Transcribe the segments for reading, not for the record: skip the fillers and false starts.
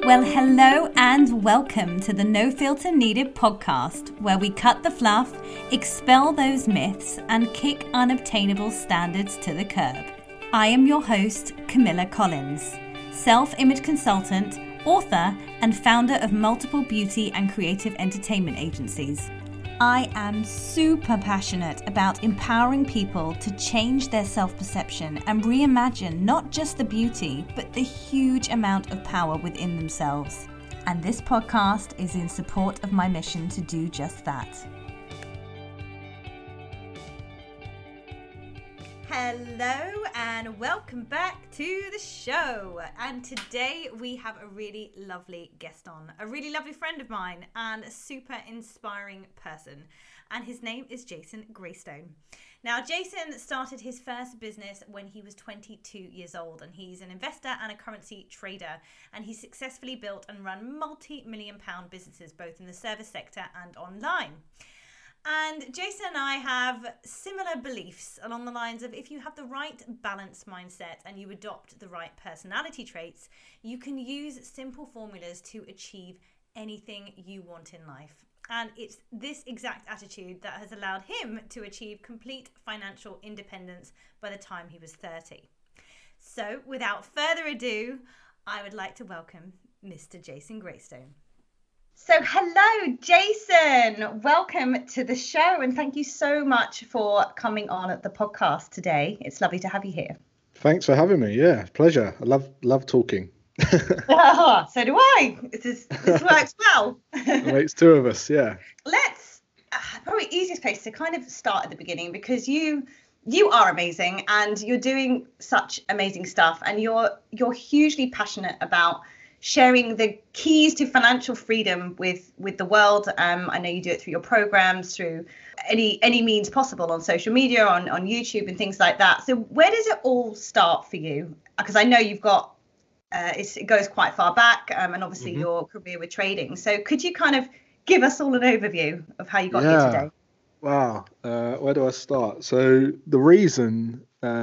Well, hello and welcome to the No Filter Needed podcast, where we cut the fluff, expel those myths, and kick unobtainable standards to the curb. I am your host, Camilla Collins, self-image consultant, author, and founder of multiple beauty and creative entertainment agencies. I am super passionate about empowering people to change their self-perception and reimagine not just the beauty, but the huge amount of power within themselves. And this podcast is in support of my mission to do just that. Hello and welcome back to the show. And today we have a really lovely guest on, a really lovely friend of mine and a super inspiring person. And his name is Jason Greystone. Now, Jason started his first business when he was 22 years old, and he's an investor and a currency trader. And he successfully built and run multi-million-pound businesses, both in the service sector and online. And Jason and I have similar beliefs along the lines of if you have the right balanced mindset and you adopt the right personality traits, you can use simple formulas to achieve anything you want in life. And it's this exact attitude that has allowed him to achieve complete financial independence by the time he was 30. So without further ado, I would like to welcome Mr. Jason Greystone. So hello, Jason. Welcome to the show, and thank you so much for coming on at the podcast today. It's lovely to have you here. Thanks for having me. Yeah, pleasure. I love talking. Oh, so do I. This works well. Well, it's two of us, yeah. Let's probably easiest place to kind of start at the beginning, because you are amazing and you're doing such amazing stuff, and you're hugely passionate about sharing the keys to financial freedom with the world. I know you do it through your programs, through any means possible on social media, on YouTube and things like that. So where does it all start for you? Because I know you've got, it goes quite far back, and obviously your career with trading. So could you kind of give us all an overview of how you got here today? Wow. Where do I start? So the reason,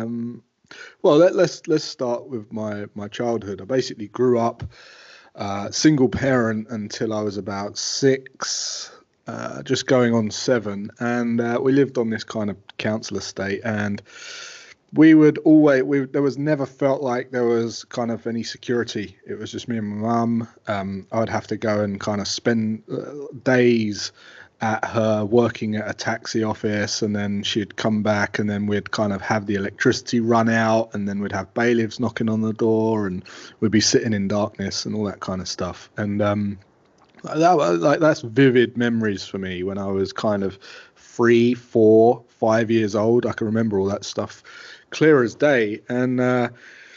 well, let's start with my childhood. I basically grew up single parent until I was about 6, just going on 7, and we lived on this kind of council estate, and we would always there was never felt like there was kind of any security. It was just me and my mum. I would have to go and kind of spend days at her working at a taxi office, and then she'd come back, and then we'd kind of have the electricity run out, and then we'd have bailiffs knocking on the door, and we'd be sitting in darkness and all that kind of stuff. And that's vivid memories for me when I was kind of 3, 4, 5 years old. I can remember all that stuff clear as day. And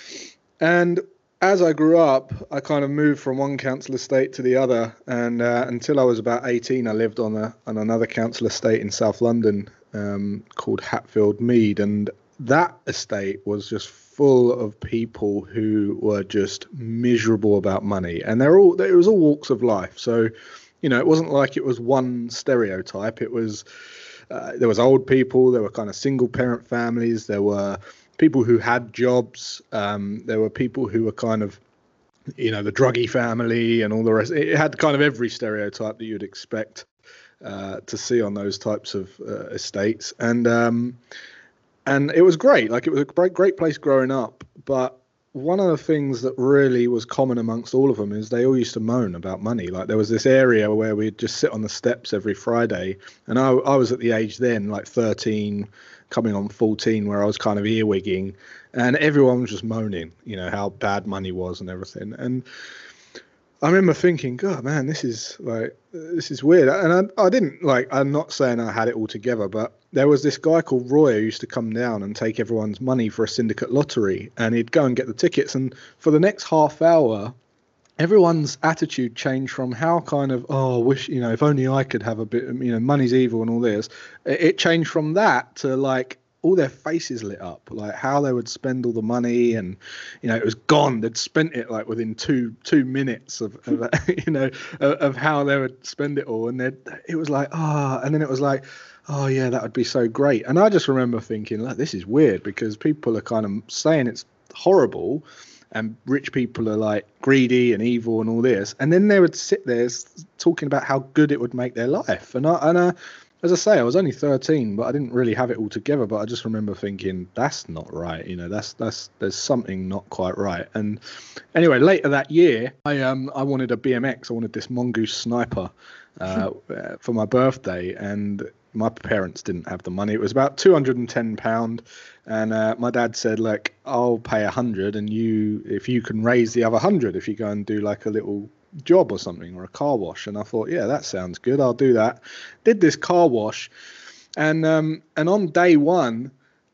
as I grew up, I kind of moved from one council estate to the other, and until I was about 18, I lived on another council estate in South London called Hatfield Mead, and that estate was just full of people who were just miserable about money, and it was all walks of life. So, it wasn't like it was one stereotype. It was there was old people, there were kind of single parent families, there were people who had jobs, there were people who were kind of, the druggy family and all the rest. It had kind of every stereotype that you'd expect to see on those types of estates. And it was great. Like, it was a great place growing up. But one of the things that really was common amongst all of them is they all used to moan about money. Like, there was this area where we'd just sit on the steps every Friday. And I was at the age then, like 13, coming on 14, where I was kind of earwigging, and everyone was just moaning, how bad money was and everything. And I remember thinking, God, man, this is weird. And I didn't, I'm not saying I had it all together, but there was this guy called Roy who used to come down and take everyone's money for a syndicate lottery, and he'd go and get the tickets. And for the next half hour, everyone's attitude changed from how kind of, wish, if only I could have a bit, money's evil and all this. It changed from that to all their faces lit up, like how they would spend all the money, and it was gone. They'd spent it within two minutes of of how they would spend it all, and it was and then it was oh yeah, that would be so great. And I just remember thinking, this is weird, because people are kind of saying it's horrible, and rich people are like greedy and evil and all this, and then they would sit there talking about how good it would make their life. And as I say, I was only 13, but I didn't really have it all together. But I just remember thinking, that's not right. There's something not quite right. And anyway, later that year, I wanted a BMX. I wanted this Mongoose Sniper for my birthday, and my parents didn't have the money. It was about £210, and my dad said, "Look, I'll pay 100, and if you can raise the other 100, if you go and do like a little job or something, or a car wash." And I thought, yeah, that sounds good. I'll do that. Did this car wash, and on day one,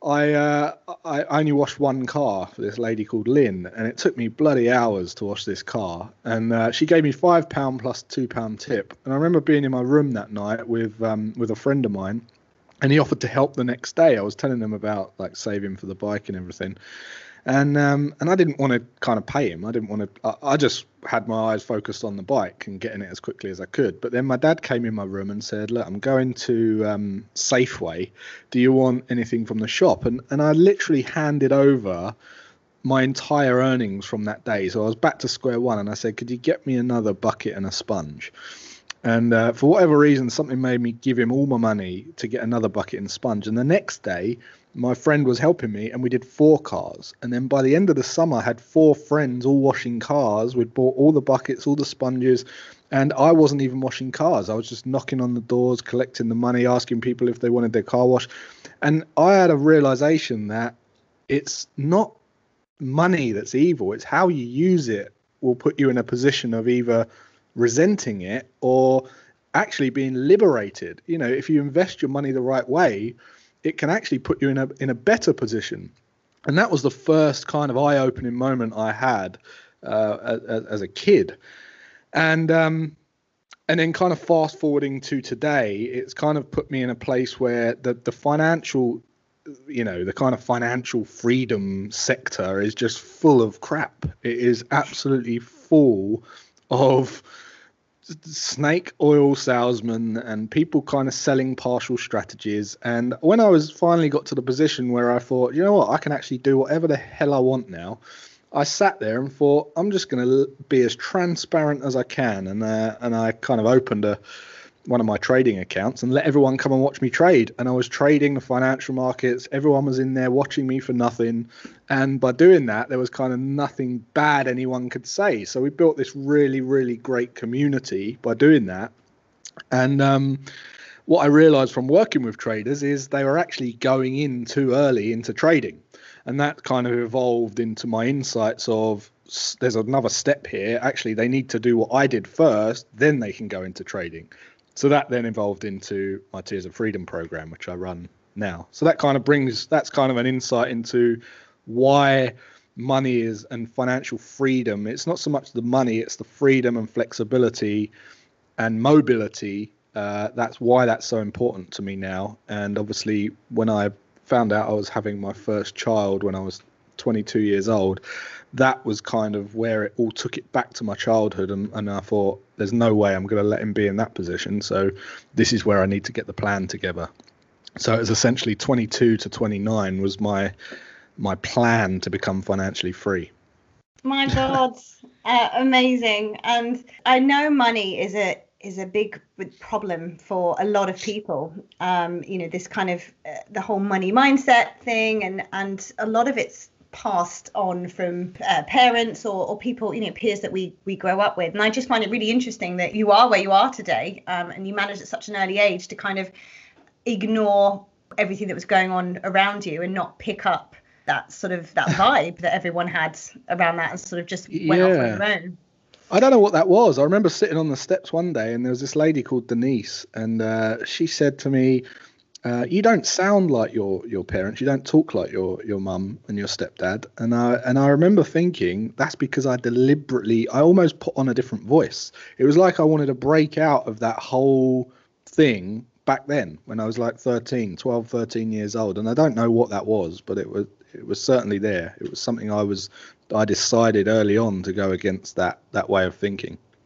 I only washed one car for this lady called Lynn, and it took me bloody hours to wash this car. And she gave me £5 plus £2 tip. And I remember being in my room that night with a friend of mine, and he offered to help the next day. I was telling him about like saving for the bike and everything. And I didn't want to kind of pay him. I didn't want to. I just had my eyes focused on the bike and getting it as quickly as I could. But then my dad came in my room and said, "Look, I'm going to Safeway. Do you want anything from the shop?" And I literally handed over my entire earnings from that day. So I was back to square one, and I said, "Could you get me another bucket and a sponge?" And for whatever reason, something made me give him all my money to get another bucket and sponge. And the next day, my friend was helping me, and we did 4 cars. And then by the end of the summer, I had 4 friends all washing cars. We'd bought all the buckets, all the sponges, and I wasn't even washing cars. I was just knocking on the doors, collecting the money, asking people if they wanted their car washed. And I had a realization that it's not money that's evil. It's how you use it will put you in a position of either resenting it or actually being liberated. If you invest your money the right way, it can actually put you in a better position. And that was the first kind of eye-opening moment I had as a kid. And then kind of fast forwarding to today, it's kind of put me in a place where the financial, the kind of financial freedom sector is just full of crap. It is absolutely full of snake oil salesmen and people kind of selling partial strategies. And when I finally got to the position where I thought, you know what, I can actually do whatever the hell I want now, I sat there and thought, I'm just going to be as transparent as I can. And I kind of opened one of my trading accounts and let everyone come and watch me trade. And I was trading the financial markets. Everyone was in there watching me for nothing. And by doing that, there was kind of nothing bad anyone could say. So we built this really, really great community by doing that. And what I realized from working with traders is they were actually going in too early into trading. And that kind of evolved into my insights of, there's another step here. Actually, they need to do what I did first, then they can go into trading. So that then evolved into my Tears of Freedom program, which I run now. So that's kind of an insight into why money and financial freedom. It's not so much the money, it's the freedom and flexibility and mobility. That's why that's so important to me now. And obviously, when I found out I was having my first child when I was 22 years old, that was kind of where it all took it back to my childhood. And I thought, there's no way I'm going to let him be in that position. So this is where I need to get the plan together. So it was essentially 22 to 29 was my plan to become financially free. My God, amazing. And I know money is a big problem for a lot of people. This kind of the whole money mindset thing, and a lot of it's passed on from parents or people, peers that we grow up with. And I just find it really interesting that you are where you are today, and you managed at such an early age to kind of ignore everything that was going on around you and not pick up that vibe that everyone had around that, and sort of just went off on your own. I don't know what that was. I remember sitting on the steps one day, and there was this lady called Denise, and she said to me, you don't sound like your parents. You don't talk like your mum and your stepdad. And I remember thinking, that's because I almost put on a different voice. It was like I wanted to break out of that whole thing back then when I was like 12, 13 years old. And I don't know what that was, but it was certainly there. It was something I decided early on to go against that way of thinking.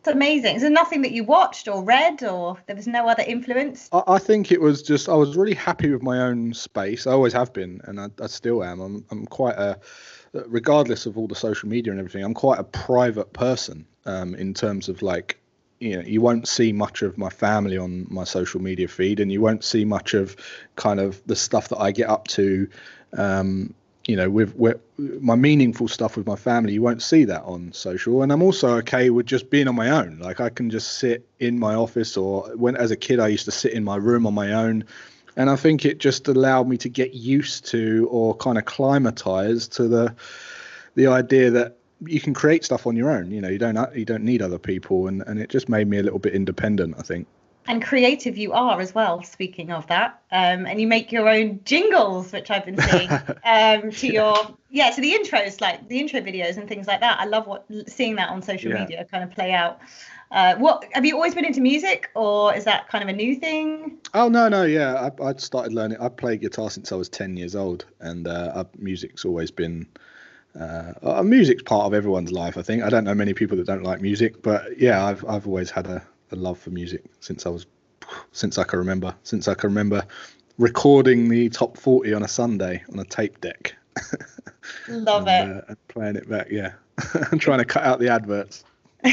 It's amazing. Is there nothing that you watched or read, or there was no other influence? I think it was just I was really happy with my own space. I always have been, and I still am. I'm quite a, regardless of all the social media and everything, I'm quite a private person in terms of like, you know, you won't see much of my family on my social media feed, and you won't see much of kind of the stuff that I get up to. You know, with my meaningful stuff with my family, you won't see that on social. And I'm also okay with just being on my own. Like I can just sit in my office, or when as a kid I used to sit in my room on my own. And I think it just allowed me to get used to, or kind of climatize to the idea that you can create stuff on your own. You know, you don't need other people, and it just made me a little bit independent, I think. And creative you are as well, speaking of that. And you make your own jingles, which I've been seeing, to your, to the intros, like the intro videos and things like that. I love seeing that on social media kind of play out. What have you always been into music, or is that kind of a new thing? Oh, no. Yeah, I started learning. I played guitar since I was 10 years old, and music's always been, music's part of everyone's life, I think. I don't know many people that don't like music, but yeah, I've always had a love for music since I can remember recording the top 40 on a Sunday on a tape deck. Love it. And playing it back, and trying to cut out the adverts.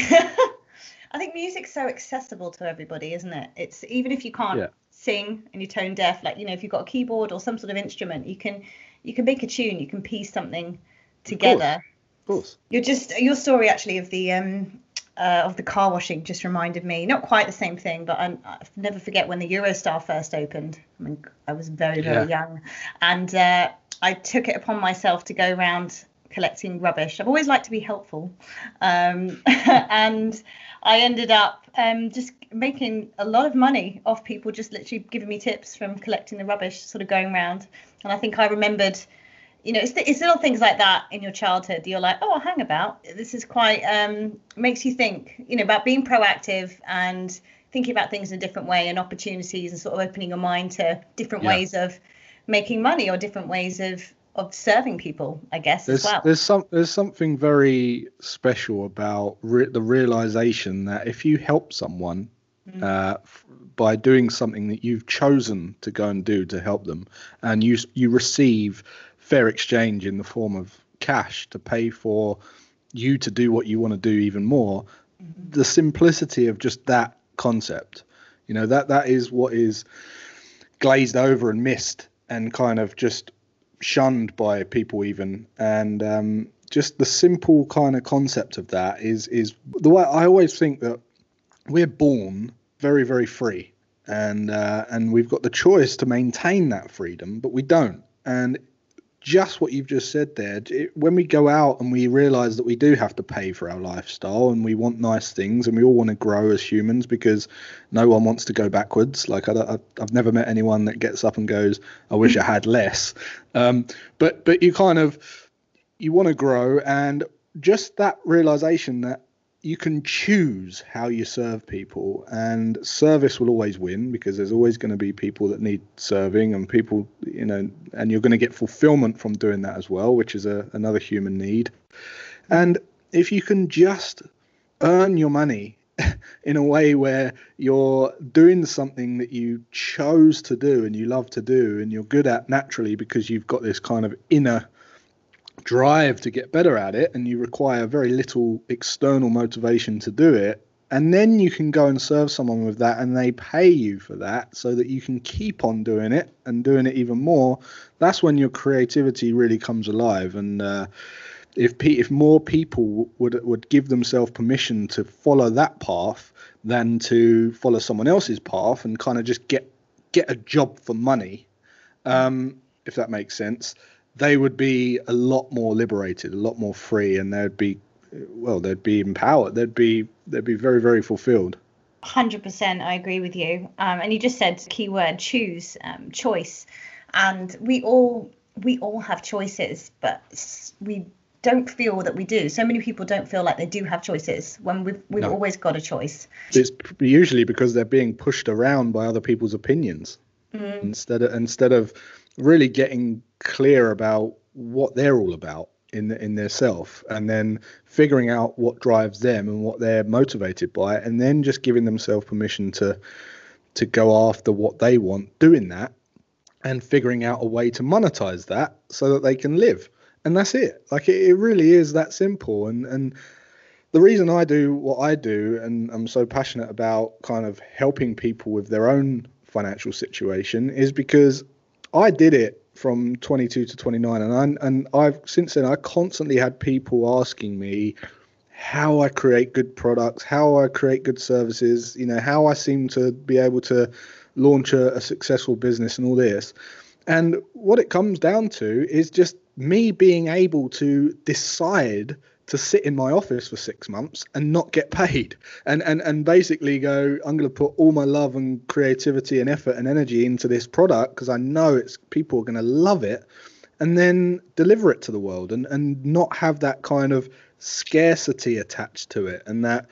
I think music's so accessible to everybody, isn't it? It's even if you can't sing and you're tone deaf, like, you know, if you've got a keyboard or some sort of instrument, you can make a tune, you can piece something together. Of course. Your story actually of the car washing just reminded me, not quite the same thing, but I'll never forget when the Eurostar first opened. I mean, I was very, very young, and I took it upon myself to go around collecting rubbish. I've always liked to be helpful, and I ended up just making a lot of money off people just literally giving me tips from collecting the rubbish, sort of going around. And I think I remembered, you know, it's little things like that in your childhood. You're like, oh, hang about. This is quite, makes you think, you know, about being proactive and thinking about things in a different way and opportunities, and sort of opening your mind to different ways of making money, or different ways of serving people, I guess, as well. There's something very special about the realization that if you help someone by doing something that you've chosen to go and do to help them, and you receive fair exchange in the form of cash to pay for you to do what you want to do even more, the simplicity of just that concept, you know, that is what is glazed over and missed and kind of just shunned by people even. And just the simple kind of concept of that is the way I always think that we're born very, very free, and we've got the choice to maintain that freedom, but we don't. And just what you've just said there, when we go out and we realize that we do have to pay for our lifestyle, and we want nice things, and we all want to grow as humans, because no one wants to go backwards. Like I've never met anyone that gets up and goes, I wish I had less. But you want to grow, and just that realization that you can choose how you serve people, and service will always win, because there's always going to be people that need serving, and people, you know, and you're going to get fulfillment from doing that as well, which is another human need. And if you can just earn your money in a way where you're doing something that you chose to do and you love to do and you're good at naturally, because you've got this kind of inner drive to get better at it, and you require very little external motivation to do it, and then you can go and serve someone with that, and they pay you for that so that you can keep on doing it and doing it even more. That's when your creativity really comes alive. And if more people would give themselves permission to follow that path than to follow someone else's path and kind of just get a job for money, if that makes sense, they would be a lot more liberated, a lot more free, and they'd be empowered. They'd be very, very fulfilled. 100%, I agree with you. And you just said keyword choose, choice, and we all have choices, but we don't feel that we do. So many people don't feel like they do have choices when we've always got a choice. It's usually because they're being pushed around by other people's opinions instead of really getting clear about what they're all about. in their self, and then figuring out what drives them and what they're motivated by, and then just giving themselves permission to go after what they want, doing that, and figuring out a way to monetize that so that they can live. And that's it. Like it really is that simple. And the reason I do what I do, and I'm so passionate about kind of helping people with their own financial situation, is because I did it from 22 to 29, and I've since then I constantly had people asking me how I create good products, how I create good services, how I seem to be able to launch a successful business and all this. And what it comes down to is just me being able to decide to sit in my office for 6 months and not get paid, and basically go, I'm going to put all my love and creativity and effort and energy into this product because I know people are going to love it, and then deliver it to the world, and not have that kind of scarcity attached to it, and that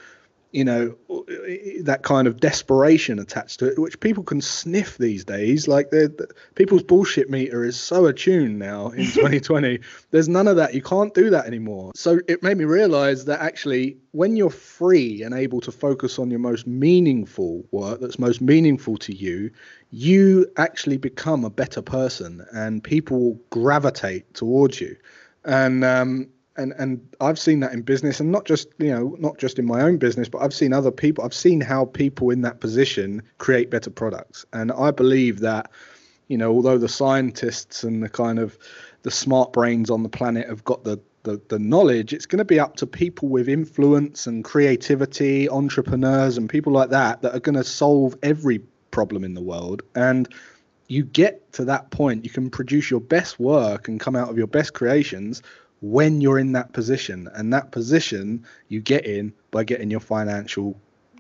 that kind of desperation attached to it, which people can sniff these days. Like people's bullshit meter is so attuned now in 2020. There's none of that. You can't do that anymore. So it made me realize that actually when you're free and able to focus on your most meaningful work that's most meaningful to you, you actually become a better person, and people gravitate towards you. And I've seen that in business, and not just in my own business, but I've seen other people. I've seen how people in that position create better products. And I believe that, although the scientists and the kind of the smart brains on the planet have got the knowledge, it's going to be up to people with influence and creativity, entrepreneurs and people like that are going to solve every problem in the world. And you get to that point, you can produce your best work and come out of your best creations when you're in that position. And that position you get in by getting your financial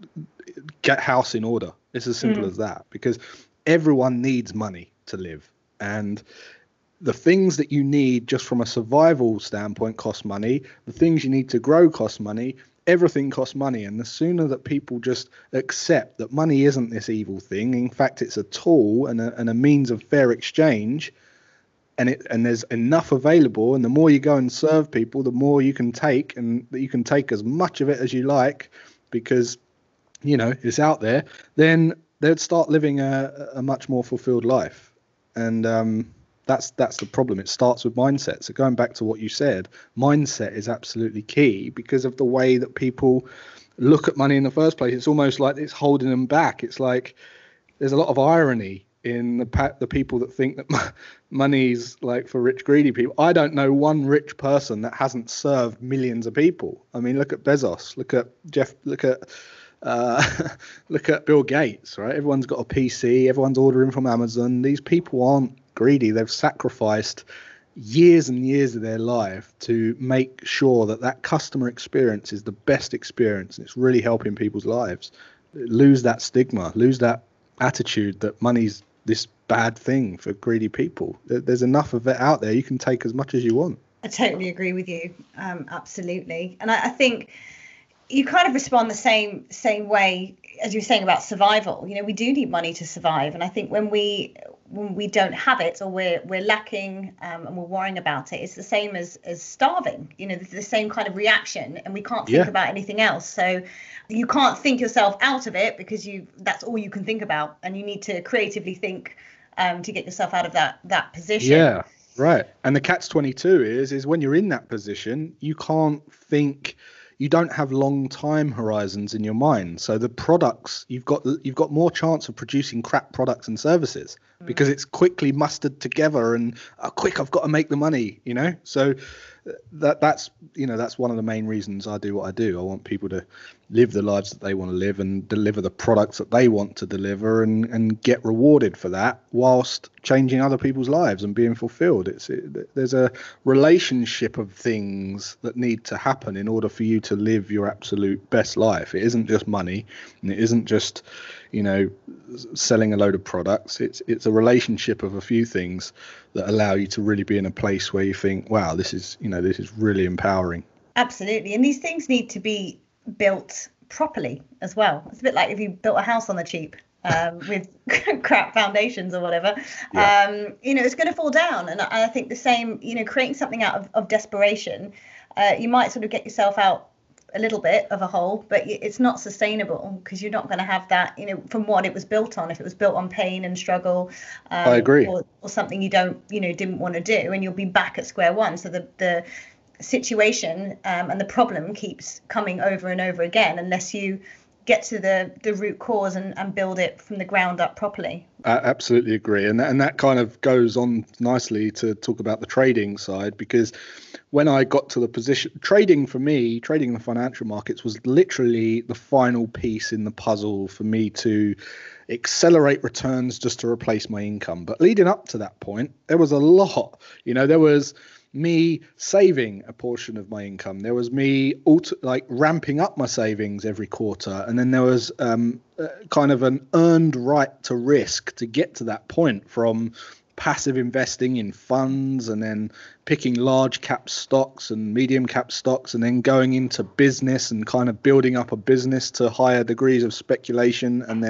house in order. It's as simple as that, because everyone needs money to live, and the things that you need just from a survival standpoint cost money. The things you need to grow cost money. Everything costs money. And the sooner that people just accept that money isn't this evil thing, in fact it's a tool and a means of fair exchange, and there's enough available, and the more you go and serve people, the more you can take, and that you can take as much of it as you like, because it's out there, then they'd start living a much more fulfilled life. And that's the problem. It starts with mindset. So going back to what you said, mindset is absolutely key, because of the way that people look at money in the first place. It's almost like it's holding them back. It's like there's a lot of irony in the people that think that money's like for rich, greedy people. I don't know one rich person that hasn't served millions of people. I mean, look at Bezos, look at Jeff, look at Bill Gates, right? Everyone's got a PC, everyone's ordering from Amazon. These people aren't greedy. They've sacrificed years and years of their life to make sure that customer experience is the best experience, and it's really helping people's lives. Lose that stigma, lose that attitude that money's this bad thing for greedy people. There's enough of it out there. You can take as much as you want. I totally agree with you. Absolutely. And I think you kind of respond the same way as you were saying about survival. We do need money to survive. And I think when we don't have it, or we're lacking and we're worrying about it, it's the same as starving. The same kind of reaction, and we can't think about anything else. So you can't think yourself out of it, because that's all you can think about, and you need to creatively think to get yourself out of that position. Yeah, right. And the catch-22 is when you're in that position, you can't think. You don't have long time horizons in your mind. So the products, you've got more chance of producing crap products and services, because it's quickly mustered together and quick, I've got to make the money, So that's one of the main reasons I do what I do. I want people to live the lives that they want to live and deliver the products that they want to deliver, and get rewarded for that whilst changing other people's lives and being fulfilled. There's a relationship of things that need to happen in order for you to live your absolute best life. It isn't just money, and it isn't just selling a load of products. It's a relationship of a few things that allow you to really be in a place where you think, wow, this is really empowering. Absolutely. And these things need to be built properly as well. It's a bit like if you built a house on the cheap. with crap foundations or whatever, it's going to fall down. And I think the same, creating something out of desperation, you might sort of get yourself out a little bit of a hole, but it's not sustainable, because you're not going to have that, from what it was built on. If it was built on pain and struggle, I agree, or something you didn't want to do, and you'll be back at square one. So the situation and the problem keeps coming over and over again, unless you get to the root cause and build it from the ground up properly. I absolutely agree. And that kind of goes on nicely to talk about the trading side, because when I got to the position, trading for me, trading in the financial markets was literally the final piece in the puzzle for me to accelerate returns just to replace my income. But leading up to that point, there was a lot. There was me saving a portion of my income. There was me ramping up my savings every quarter. And then there was kind of an earned right to risk to get to that point, from passive investing in funds, and then picking large cap stocks and medium cap stocks, and then going into business and kind of building up a business to higher degrees of speculation, and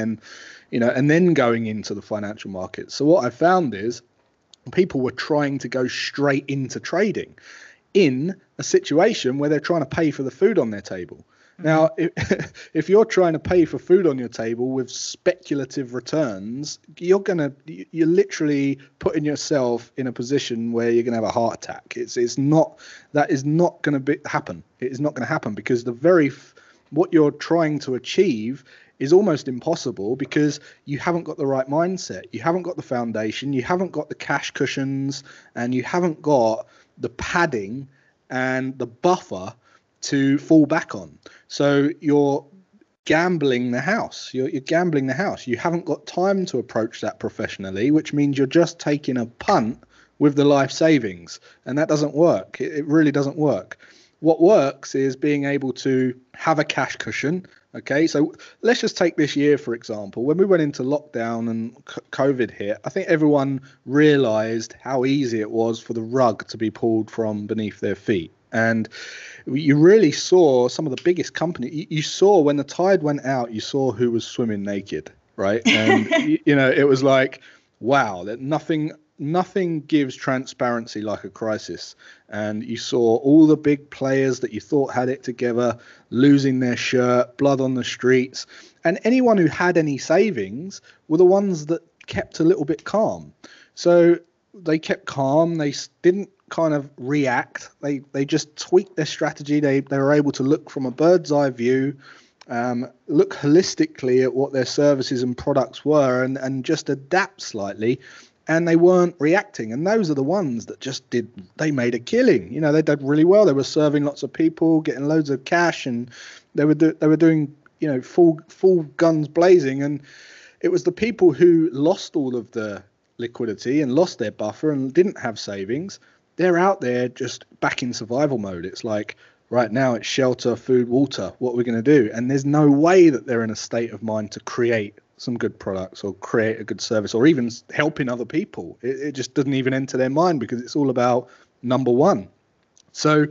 then going into the financial markets. So what I found is people were trying to go straight into trading in a situation where they're trying to pay for the food on their table. Now, if you're trying to pay for food on your table with speculative returns, you're literally putting yourself in a position where you're going to have a heart attack. That is not going to happen. It is not going to happen, because what you're trying to achieve is almost impossible, because you haven't got the right mindset. You haven't got the foundation. You haven't got the cash cushions, and you haven't got the padding and the buffer to fall back on. So you're gambling the house. You're gambling the house. You haven't got time to approach that professionally, which means you're just taking a punt with the life savings. And that doesn't work. It really doesn't work. What works is being able to have a cash cushion. Okay, so let's just take this year, for example. When we went into lockdown and COVID hit, I think everyone realized how easy it was for the rug to be pulled from beneath their feet. And you really saw some of the biggest companies. You saw when the tide went out, you saw who was swimming naked, right? And, it was like, wow, that nothing gives transparency like a crisis. And you saw all the big players that you thought had it together losing their shirt, blood on the streets. And anyone who had any savings were the ones that kept a little bit calm. So they kept calm. They didn't kind of react. They just tweaked their strategy. They were able to look from a bird's eye view, look holistically at what their services and products were, and just adapt slightly. And they weren't reacting. And those are the ones that they made a killing. They did really well. They were serving lots of people, getting loads of cash, and they were doing, full guns blazing. And it was the people who lost all of the liquidity and lost their buffer and didn't have savings. They're out there just back in survival mode. It's like, right now it's shelter, food, water. What are we going to do? And there's no way that they're in a state of mind to create some good products or create a good service or even helping other people. It just doesn't even enter their mind, because it's all about number one. So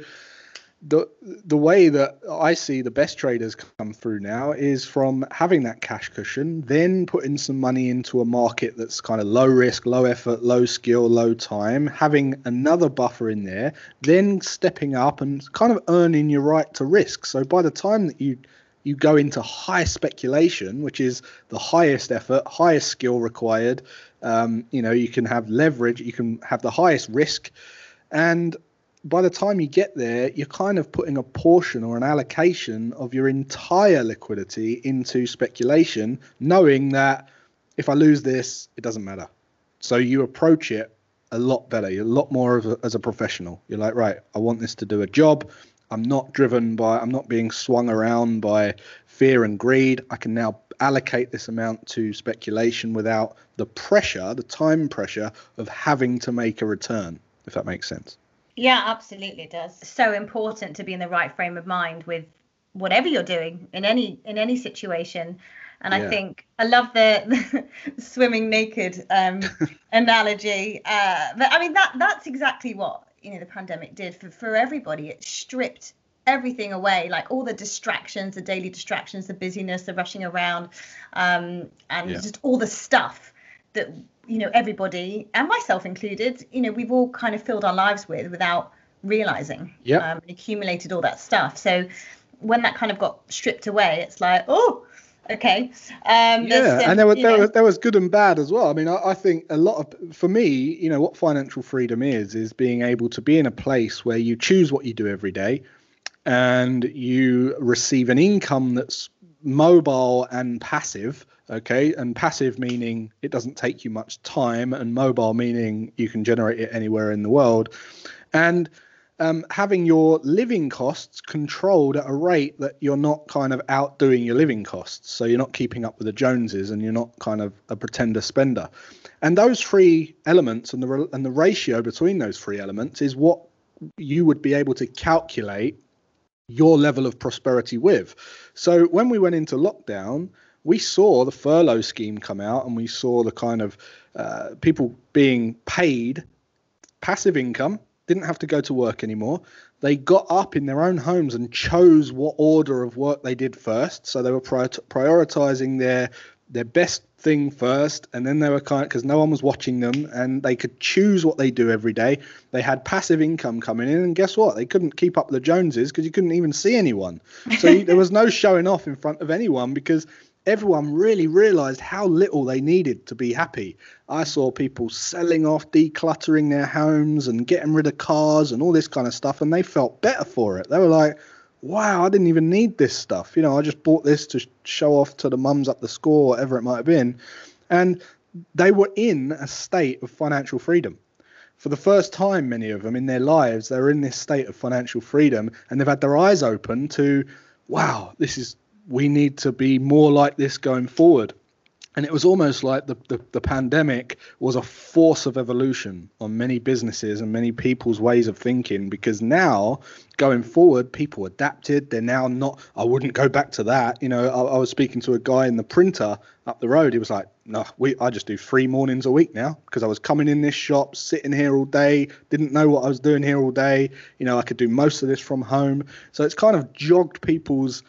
the way that I see the best traders come through now is from having that cash cushion, then putting some money into a market that's kind of low risk, low effort, low skill, low time, having another buffer in there, then stepping up and kind of earning your right to risk. So by the time that you go into high speculation, which is the highest effort, highest skill required, you can have leverage, you can have the highest risk. And by the time you get there, you're kind of putting a portion or an allocation of your entire liquidity into speculation, knowing that if I lose this, it doesn't matter. So you approach it a lot better. You're a lot more as a professional. You're like, right, I want this to do a job. I'm not being swung around by fear and greed. I can now allocate this amount to speculation without the pressure, the time pressure of having to make a return, if that makes sense. Yeah, absolutely it does. It's so important to be in the right frame of mind with whatever you're doing in any situation. And I think I love the swimming naked analogy. But I mean, that's exactly what the pandemic did for everybody. It stripped everything away, like all the distractions, the daily distractions, the busyness, the rushing around, and just all the stuff that, everybody, and myself included, we've all kind of filled our lives with without realizing, accumulated all that stuff. So when that kind of got stripped away, it's like, oh, okay. And there was good and bad as well. I mean, I think a lot of, for me, what financial freedom is being able to be in a place where you choose what you do every day, and you receive an income that's mobile and passive. Okay, and passive meaning it doesn't take you much time, and mobile meaning you can generate it anywhere in the world, and having your living costs controlled at a rate that you're not kind of outdoing your living costs. So you're not keeping up with the Joneses, and you're not kind of a pretender spender. And those three elements and the ratio between those three elements is what you would be able to calculate your level of prosperity with. So when we went into lockdown, we saw the furlough scheme come out, and we saw the kind of people being paid passive income, didn't have to go to work anymore. They got up in their own homes and chose what order of work they did first. So they were prioritizing their best thing first, and then they were because no one was watching them, and they could choose what they do every day. They had passive income coming in, and guess what? They couldn't keep up with the Joneses because you couldn't even see anyone. So there was no showing off in front of anyone, because everyone really realized how little they needed to be happy. I saw people selling off, decluttering their homes and getting rid of cars and all this kind of stuff, and they felt better for it. They were like, wow, I didn't even need this stuff. I just bought this to show off to the mums up the school, whatever it might have been. And they were in a state of financial freedom. For the first time, many of them in their lives, they were in this state of financial freedom, and they've had their eyes open to, wow, we need to be more like this going forward. And it was almost like the pandemic was a force of evolution on many businesses and many people's ways of thinking, because now going forward, people adapted. They're now not, I wouldn't go back to that. I was speaking to a guy in the printer up the road. He was like, no, I just do 3 mornings a week now, because I was coming in this shop, sitting here all day, didn't know what I was doing here all day. I could do most of this from home. So it's kind of jogged people's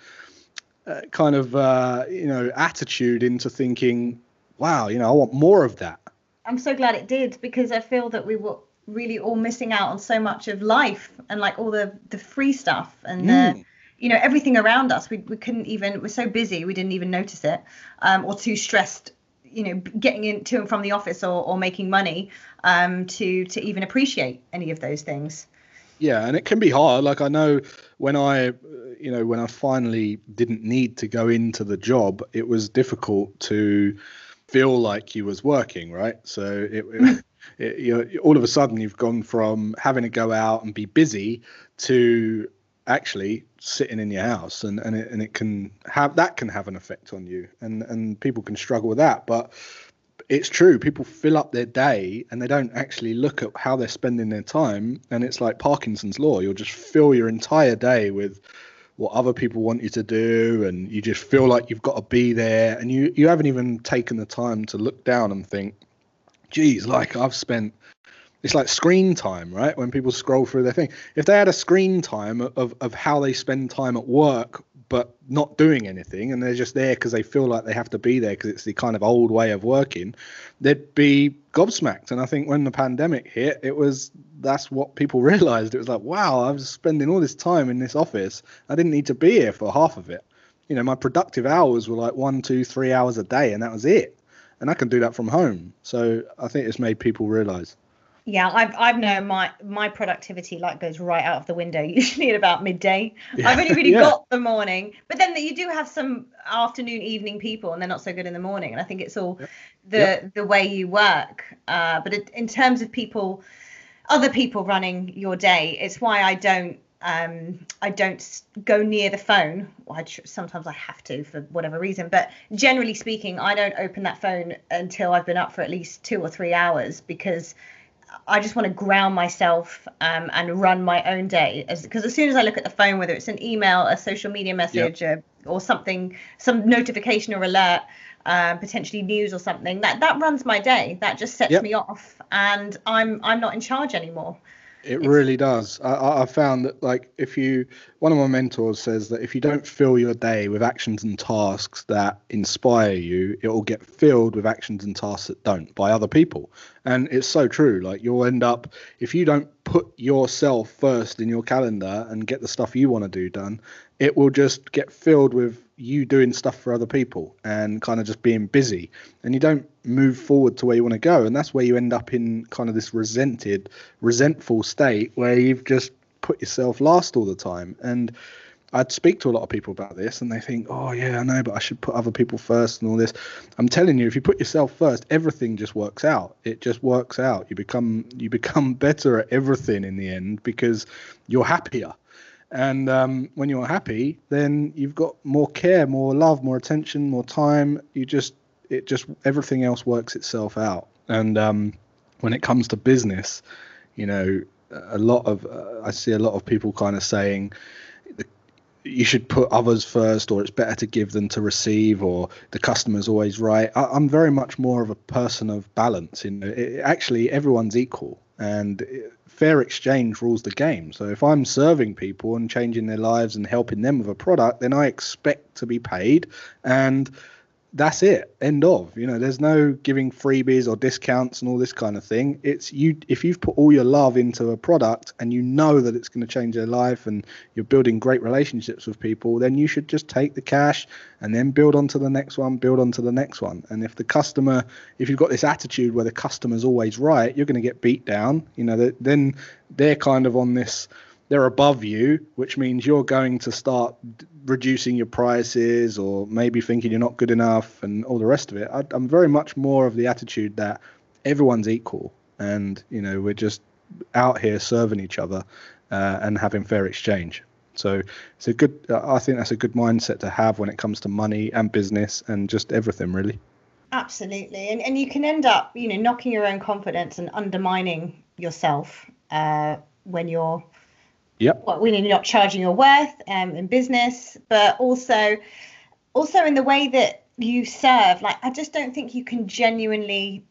attitude into thinking, wow, I want more of that. I'm so glad it did, because I feel that we were really all missing out on so much of life, and like all the free stuff, and everything around us. We couldn't even, we're so busy we didn't even notice it, or too stressed, getting in to and from the office or making money to even appreciate any of those things. Yeah, and it can be hard. Like, I know when I finally didn't need to go into the job, it was difficult to feel like you was working, right? So all of a sudden you've gone from having to go out and be busy to actually sitting in your house, and it can have an effect on you, and people can struggle with that. But it's true, people fill up their day and they don't actually look at how they're spending their time. And it's like Parkinson's law. You'll just fill your entire day with what other people want you to do, and you just feel like you've got to be there, and you haven't even taken the time to look down and think, geez, like I've spent, it's like screen time, right? When people scroll through their thing, if they had a screen time of how they spend time at work but not doing anything, and they're just there because they feel like they have to be there because it's the kind of old way of working, they'd be gobsmacked. And I think when the pandemic hit, that's what people realized. It was like, wow, I was spending all this time in this office. I didn't need to be here for half of it. My productive hours were like 1, 2, 3 hours a day, and that was it. And I can do that from home. So I think it's made people realize. Yeah, I've known my productivity goes right out of the window, usually at about midday. Yeah. I've only really got the morning, but then you do have some afternoon, evening people, and they're not so good in the morning. And I think it's all the way you work. But in terms of other people running your day, it's why I don't go near the phone. Well, sometimes I have to for whatever reason, but generally speaking, I don't open that phone until I've been up for at least 2 or 3 hours, because I just want to ground myself and run my own day. Because as soon as I look at the phone, whether it's an email, a social media message, or something, some notification or alert, potentially news or something, that runs my day. That just sets me off, and I'm not in charge anymore. It really does. I found that, like, one of my mentors says that if you don't fill your day with actions and tasks that inspire you, it will get filled with actions and tasks that don't, by other people. And it's so true. Like, you'll end up, if you don't put yourself first in your calendar and get the stuff you want to do done, it will just get filled with you doing stuff for other people and kind of just being busy, and you don't move forward to where you want to go. And that's where you end up in kind of this resentful state where you've just put yourself last all the time. And I'd speak to a lot of people about this, and they think, oh yeah, I know, but I should put other people first and all this. I'm telling you, if you put yourself first, everything just works out. It just works out. You become better at everything in the end because you're happier. And when you're happy, then you've got more care, more love, more attention, more time. Everything else works itself out. And when it comes to business, you know, I see a lot of people kind of saying you should put others first, or it's better to give than to receive, or the customer's always right. I'm very much more of a person of balance. You know, actually everyone's equal, and fair exchange rules the game. So if I'm serving people and changing their lives and helping them with a product, then I expect to be paid, and that's it. End of. You know, there's no giving freebies or discounts and all this kind of thing. It's you. If you've put all your love into a product and you know that it's going to change their life and you're building great relationships with people, then you should just take the cash and then build onto the next one, build onto the next one. And if you've got this attitude where the customer's always right, you're going to get beat down. You know, then they're kind of on this, they're above you, which means you're going to start reducing your prices or maybe thinking you're not good enough and all the rest of it. I'm very much more of the attitude that everyone's equal, and, you know, we're just out here serving each other and having fair exchange. So it's I think that's a good mindset to have when it comes to money and business and just everything, really. Absolutely. And you can end up, you know, knocking your own confidence and undermining yourself when you're when you're not charging your worth in business, but also in the way that you serve. Like, I just don't think you can genuinely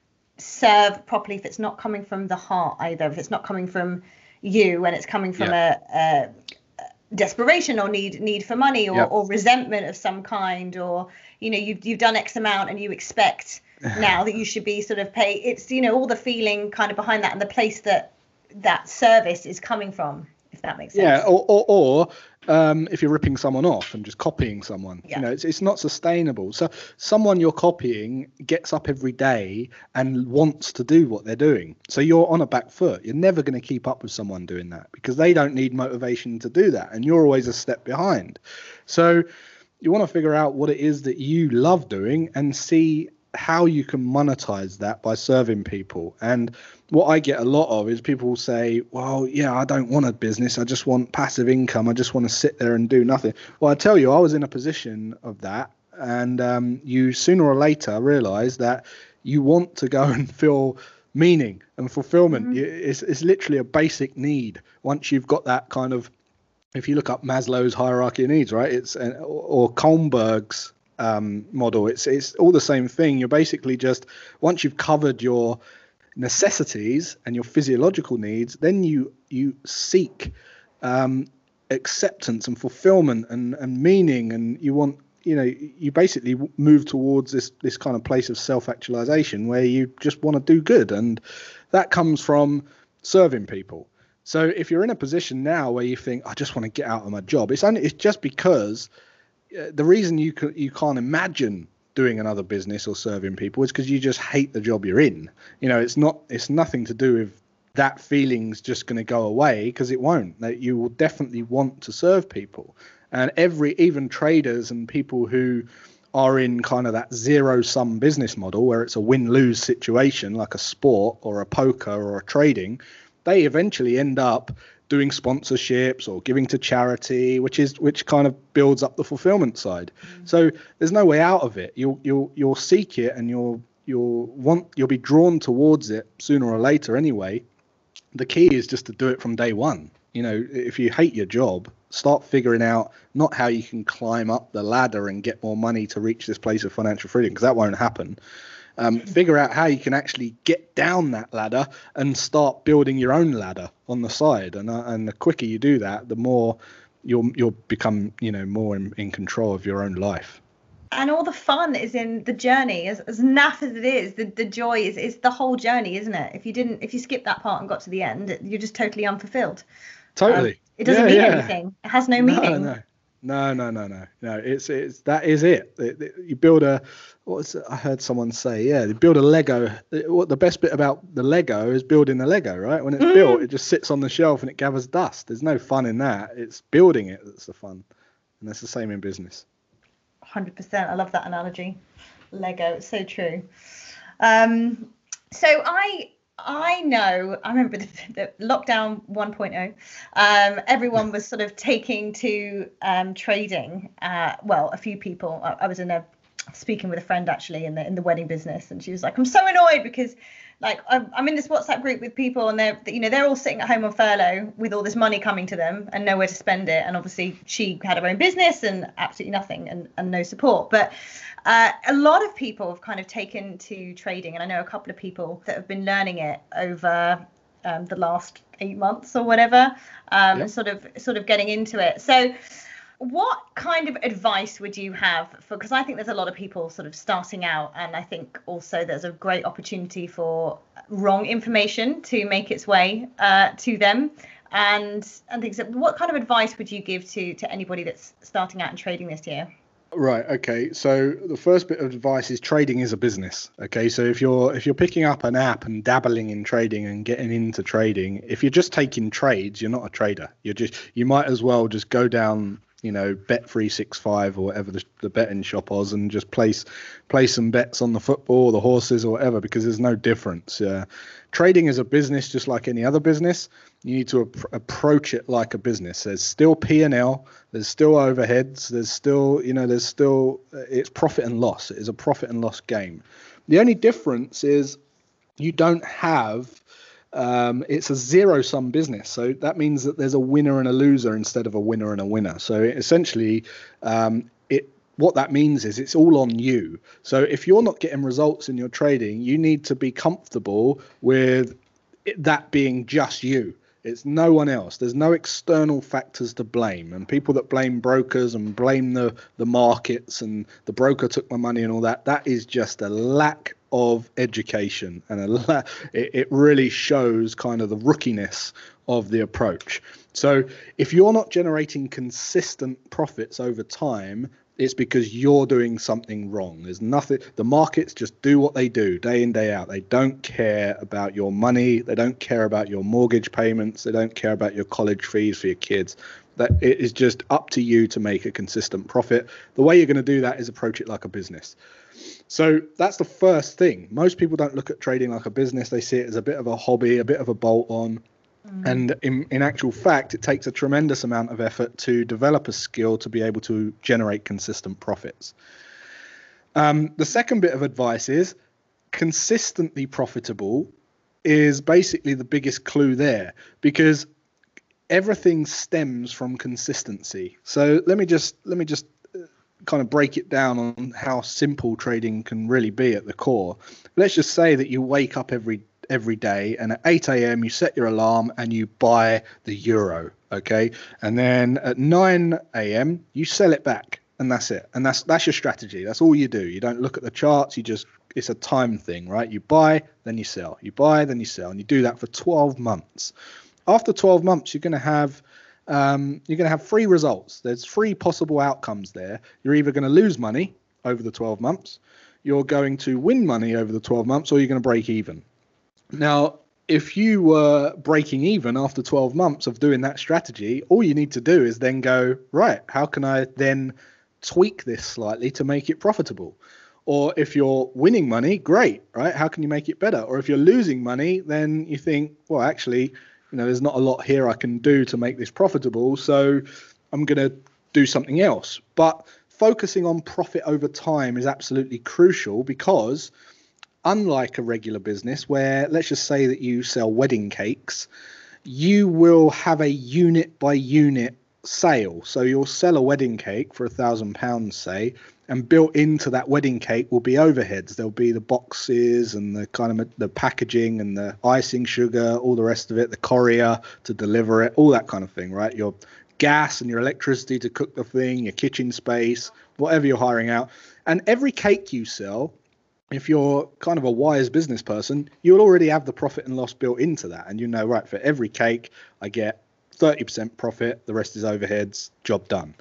serve properly if it's not coming from the heart either, if it's not coming from you and it's coming from a desperation or need for money or resentment of some kind, or, you know, you've done X amount and you expect now that you should be sort of paid. It's, you know, all the feeling kind of behind that and the place that service is coming from, if that makes sense. Yeah, or if you're ripping someone off and just copying someone, you know, it's not sustainable. So someone you're copying gets up every day and wants to do what they're doing. So you're on a back foot. You're never going to keep up with someone doing that because they don't need motivation to do that, and you're always a step behind. So you want to figure out what it is that you love doing and see how you can monetize that by serving people. And what I get a lot of is people say, well, yeah, I don't want a business. I just want passive income. I just want to sit there and do nothing. Well, I tell you, I was in a position of that. And you sooner or later realize that you want to go and feel meaning and fulfillment. Mm-hmm. It's literally a basic need. Once you've got that kind of, if you look up Maslow's hierarchy of needs, right? Or Kohlberg's model, it's all the same thing. You're basically just, once you've covered your necessities and your physiological needs, then you seek acceptance and fulfillment and meaning, and you want, you know, you basically move towards this kind of place of self-actualization where you just want to do good, and that comes from serving people. So if you're in a position now where you think, I just want to get out of my job, it's just because the reason you can't imagine doing another business or serving people is because you just hate the job you're in. You know, it's nothing to do with that feeling's just going to go away, because it won't. You will definitely want to serve people. And even traders and people who are in kind of that zero-sum business model where it's a win-lose situation, like a sport or a poker or a trading, they eventually end up doing sponsorships or giving to charity, which kind of builds up the fulfillment side. So there's no way out of it. You'll seek it, and you'll be drawn towards it sooner or later anyway. The key is just to do it from day one. You know, if you hate your job, start figuring out not how you can climb up the ladder and get more money to reach this place of financial freedom, because that won't happen. Figure out how you can actually get down that ladder and start building your own ladder on the side. And the quicker you do that, the more you'll become, more in control of your own life. And all the fun is in the journey, as naff as it is. The joy is the whole journey, isn't it? If you skip that part and got to the end, you're just totally unfulfilled. Totally. It doesn't mean anything. It has no meaning. No. It's that is it. You build I heard someone say, you build a Lego. What the best bit about the Lego is building the Lego, right? When it's built, it just sits on the shelf and it gathers dust. There's no fun in that. It's building it that's the fun, and that's the same in business. 100%. I love that analogy. Lego. It's so true. So I know, I remember the lockdown 1.0, everyone was sort of taking to trading. A few people. I was speaking with a friend actually in the wedding business, and she was like, I'm so annoyed because like I'm in this WhatsApp group with people, and they're all sitting at home on furlough with all this money coming to them and nowhere to spend it. And obviously she had her own business and absolutely nothing and no support. But a lot of people have kind of taken to trading, and I know a couple of people that have been learning it over the last 8 months or whatever, and sort of getting into it. So what kind of advice would you have because I think there's a lot of people sort of starting out, and I think also there's a great opportunity for wrong information to make its way to them and things. What kind of advice would you give to anybody that's starting out in trading this year? Right. Okay. So the first bit of advice is trading is a business. Okay. So if you're picking up an app and dabbling in trading and getting into trading, if you're just taking trades, you're not a trader. You might as well just go down, Bet365 or whatever the betting shop was, and just place some bets on the football, the horses, or whatever, because there's no difference. Trading is a business, just like any other business. You need to approach it like a business. There's still P&L, there's still overheads, there's still it's profit and loss. It is a profit and loss game. The only difference is you don't have it's a zero-sum business. So that means that there's a winner and a loser instead of a winner and a winner. So essentially, what that means is it's all on you. So if you're not getting results in your trading, you need to be comfortable with that being just you. It's no one else. There's no external factors to blame. And people that blame brokers and blame the markets and the broker took my money and all that, that is just a lack of education, and it really shows kind of the rookiness of the approach. So if you're not generating consistent profits over time, it's because you're doing something wrong. There's nothing. The markets just do what they do day in, day out. They don't care about your money. They don't care about your mortgage payments. They don't care about your college fees for your kids. That it is just up to you to make a consistent profit. The way you're going to do that is approach it like a business. So that's the first thing. Most people don't look at trading like a business. They see it as a bit of a hobby, a bit of a bolt-on. And in actual fact, it takes a tremendous amount of effort to develop a skill to be able to generate consistent profits. The second bit of advice is consistently profitable is basically the biggest clue there, because everything stems from consistency. So let me just kind of break it down on how simple trading can really be at the core. Let's just say that you wake up every day, and at 8 a.m. you set your alarm and you buy the euro, okay? And then at 9 a.m. you sell it back, and that's it. And that's your strategy. That's all you do. You don't look at the charts. It's a time thing, right? You buy, then you sell. You buy, then you sell, and you do that for 12 months. After 12 months, you're going to have 3 results. There's 3 possible outcomes there. You're either going to lose money over the 12 months, you're going to win money over the 12 months, or you're going to break even. Now, if you were breaking even after 12 months of doing that strategy, all you need to do is then go, right, how can I then tweak this slightly to make it profitable? Or if you're winning money, great, right? How can you make it better? Or if you're losing money, then you think, well, actually, there's not a lot here I can do to make this profitable, so I'm going to do something else. But focusing on profit over time is absolutely crucial, because unlike a regular business where, let's just say that you sell wedding cakes, you will have a unit by unit sale. So you'll sell a wedding cake for £1,000, say, and built into that wedding cake will be overheads. There'll be the boxes and the kind of the packaging and the icing sugar, all the rest of it, the courier to deliver it, all that kind of thing, right? Your gas and your electricity to cook the thing, your kitchen space, whatever you're hiring out. And every cake you sell, if you're kind of a wise business person, you'll already have the profit and loss built into that. And you know, right, for every cake, I get 30% profit, the rest is overheads, job done.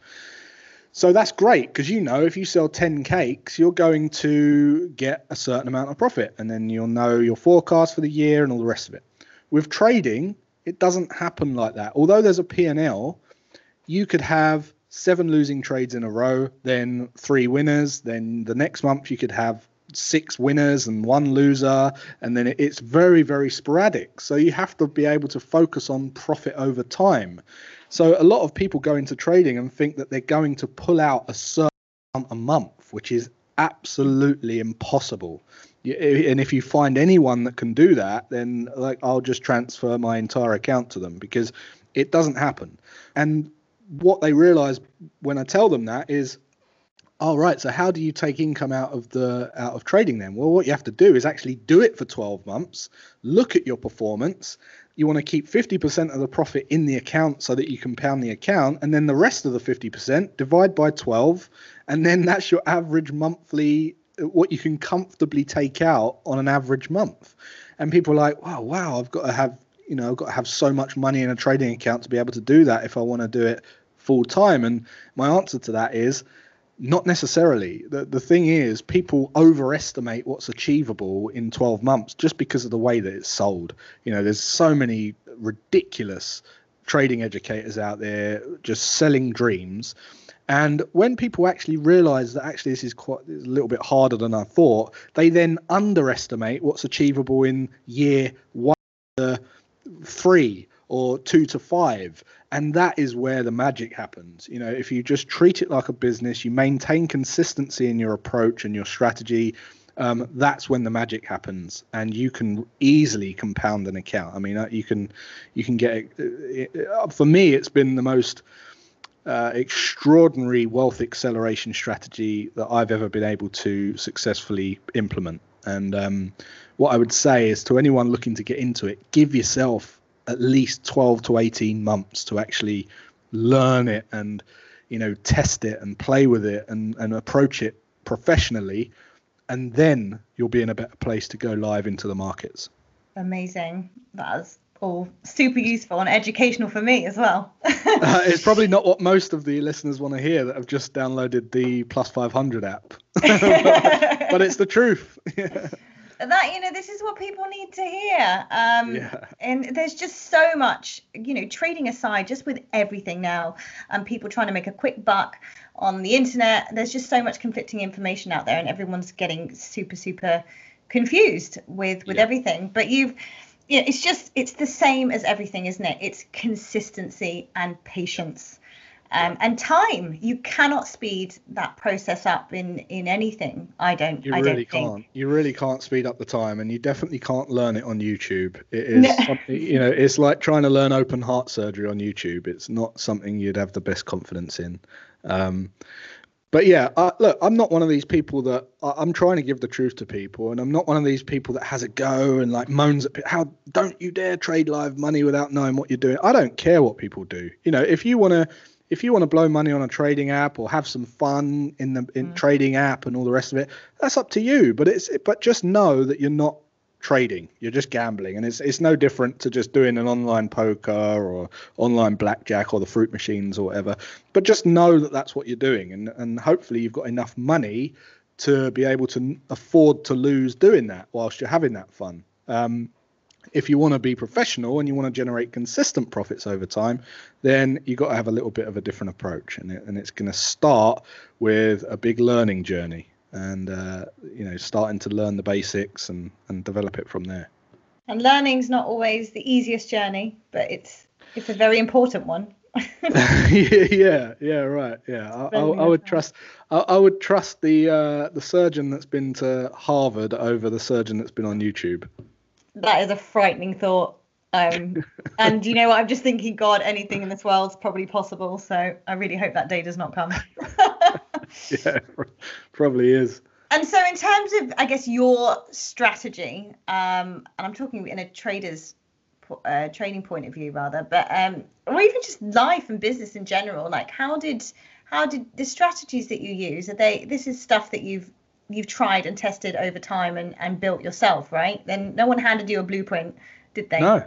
So that's great, because you know if you sell 10 cakes, you're going to get a certain amount of profit, and then you'll know your forecast for the year and all the rest of it. With trading, it doesn't happen like that. Although there's a P&L, you could have 7 losing trades in a row, then 3 winners, then the next month you could have 6 winners and 1 loser, and then it's very, very sporadic. So you have to be able to focus on profit over time. So a lot of people go into trading and think that they're going to pull out a certain amount a month, which is absolutely impossible. And if you find anyone that can do that, then like I'll just transfer my entire account to them, because it doesn't happen. And what they realize when I tell them that is, all right, so how do you take income out of trading then? Well, what you have to do is actually do it for 12 months, look at your performance. You want to keep 50% of the profit in the account so that you compound the account, and then the rest of the 50% divide by 12, and then that's your average monthly, what you can comfortably take out on an average month. And people are like, wow, I've got to have so much money in a trading account to be able to do that if I want to do it full time. And my answer to that is, not necessarily. The thing is, people overestimate what's achievable in 12 months just because of the way that it's sold. You know, there's so many ridiculous trading educators out there just selling dreams. And when people actually realize that actually this is a little bit harder than I thought, they then underestimate what's achievable in year 1 to 3 or 2 to 5. And that is where the magic happens. You know, if you just treat it like a business, you maintain consistency in your approach and your strategy, that's when the magic happens, and you can easily compound an account. I mean, you can get it. For me, it's been the most extraordinary wealth acceleration strategy that I've ever been able to successfully implement. And what I would say is, to anyone looking to get into it, give yourself at least 12 to 18 months to actually learn it and, you know, test it and play with it and approach it professionally. And then you'll be in a better place to go live into the markets. Amazing. That's all super useful and educational for me as well. It's probably not what most of the listeners want to hear that have just downloaded the Plus 500 app, but it's the truth. That, you know, this is what people need to hear. And there's just so much, you know, trading aside, just with everything now, and people trying to make a quick buck on the internet, there's just so much conflicting information out there, and everyone's getting super confused with everything. But it's the same as everything, isn't it? It's consistency and patience. And time. You cannot speed that process up in anything. You really can't speed up the time, and you definitely can't learn it on YouTube. It is you know, it's like trying to learn open heart surgery on YouTube. It's not something you'd have the best confidence in. But yeah, look, I'm not one of these people that I'm trying to give the truth to people, and I'm not one of these people that has a go and like moans at how don't you dare trade live money without knowing what you're doing. I don't care what people do. You know, if you want to blow money on a trading app or have some fun in trading app and all the rest of it, that's up to you. But just know that you're not trading, you're just gambling, and it's no different to just doing an online poker or online blackjack or the fruit machines or whatever. But just know that that's what you're doing, and hopefully you've got enough money to be able to afford to lose doing that whilst you're having that fun. If you want to be professional and you want to generate consistent profits over time, then you've got to have a little bit of a different approach, and it's going to start with a big learning journey, and you know, starting to learn the basics and develop it from there. And learning's not always the easiest journey, but it's a very important one. yeah, right. Yeah, I would trust the surgeon that's been to Harvard over the surgeon that's been on YouTube. That is a frightening thought. And you know what? I'm just thinking, God, anything in this world's probably possible. So I really hope that day does not come. Yeah, probably is. And so in terms of, I guess, your strategy, and I'm talking in a trader's training point of view rather, but or even just life and business in general. Like how did the strategies that you use, this is stuff that you've tried and tested over time and built yourself, right? Then no one handed you a blueprint, did they? No,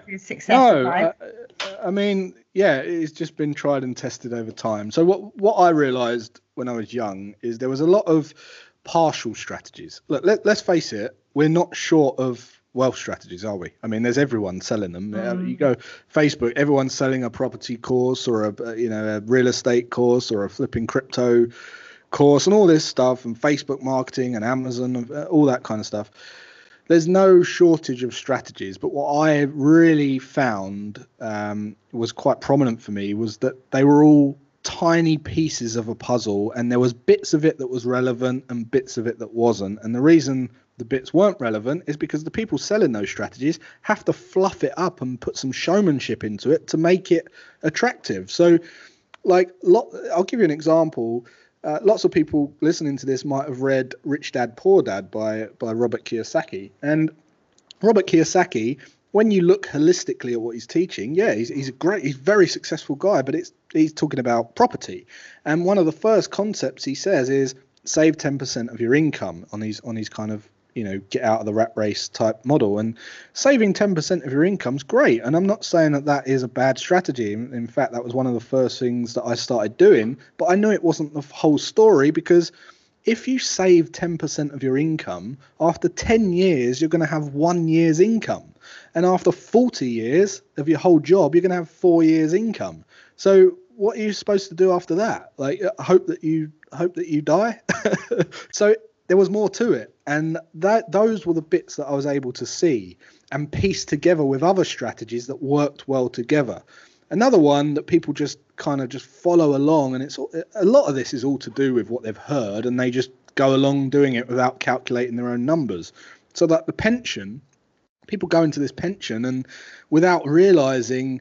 I mean, yeah, it's just been tried and tested over time. So what I realized when I was young is there was a lot of partial strategies. Look, let's face it, we're not short of wealth strategies, are we? I mean, there's everyone selling them. You go Facebook, everyone's selling a property course or a real estate course or a flipping crypto course and all this stuff, and Facebook marketing and Amazon and all that kind of stuff. There's no shortage of strategies, but what I really found was quite prominent for me was that they were all tiny pieces of a puzzle, and there was bits of it that was relevant and bits of it that wasn't. And the reason the bits weren't relevant is because the people selling those strategies have to fluff it up and put some showmanship into it to make it attractive. So, I'll give you an example. Lots of people listening to this might have read Rich Dad, Poor Dad by Robert Kiyosaki. And Robert Kiyosaki, when you look holistically at what he's teaching, yeah, he's a very successful guy, but he's talking about property. And one of the first concepts he says is save 10% of your income on his kind of, get out of the rat race type model. And saving 10% of your income is great. And I'm not saying that is a bad strategy. In fact, that was one of the first things that I started doing. But I knew it wasn't the whole story, because if you save 10% of your income, after 10 years, you're going to have 1 year's income. And after 40 years of your whole job, you're going to have 4 years income. So what are you supposed to do after that? Like, hope that you die? So there was more to it. And those were the bits that I was able to see and piece together with other strategies that worked well together. Another one that people just kind of just follow along, and it's a lot of this is all to do with what they've heard, and they just go along doing it without calculating their own numbers. So that the pension, people go into this pension and without realizing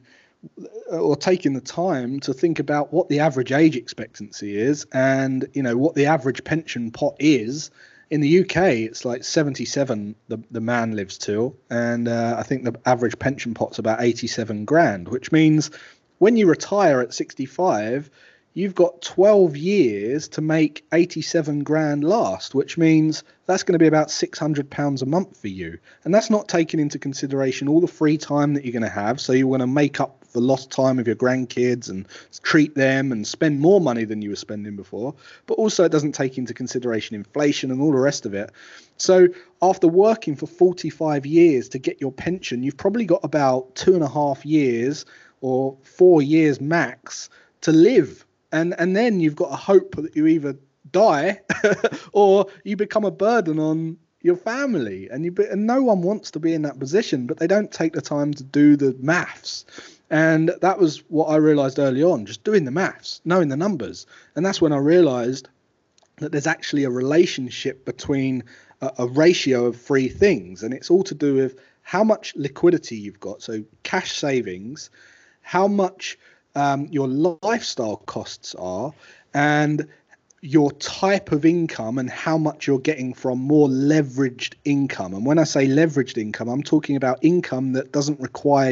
or taking the time to think about what the average age expectancy is, and what the average pension pot is. In the UK, it's like 77 the man lives till, and I think the average pension pot's about 87 grand, which means when you retire at 65, you've got 12 years to make 87 grand last, which means that's going to be about £600 a month for you. And that's not taking into consideration all the free time that you're going to have. So you want to make up the lost time of your grandkids and treat them and spend more money than you were spending before. But also it doesn't take into consideration inflation and all the rest of it. So after working for 45 years to get your pension, you've probably got about 2.5 years or 4 years max to live. And then you've got to hope that you either die or you become a burden on your family. And no one wants to be in that position, but they don't take the time to do the maths. And that was what I realized early on, just doing the maths, knowing the numbers. And that's when I realized that there's actually a relationship between a ratio of three things. And it's all to do with how much liquidity you've got. So cash savings, how much your lifestyle costs are, and your type of income and how much you're getting from more leveraged income. And when I say leveraged income, I'm talking about income that doesn't require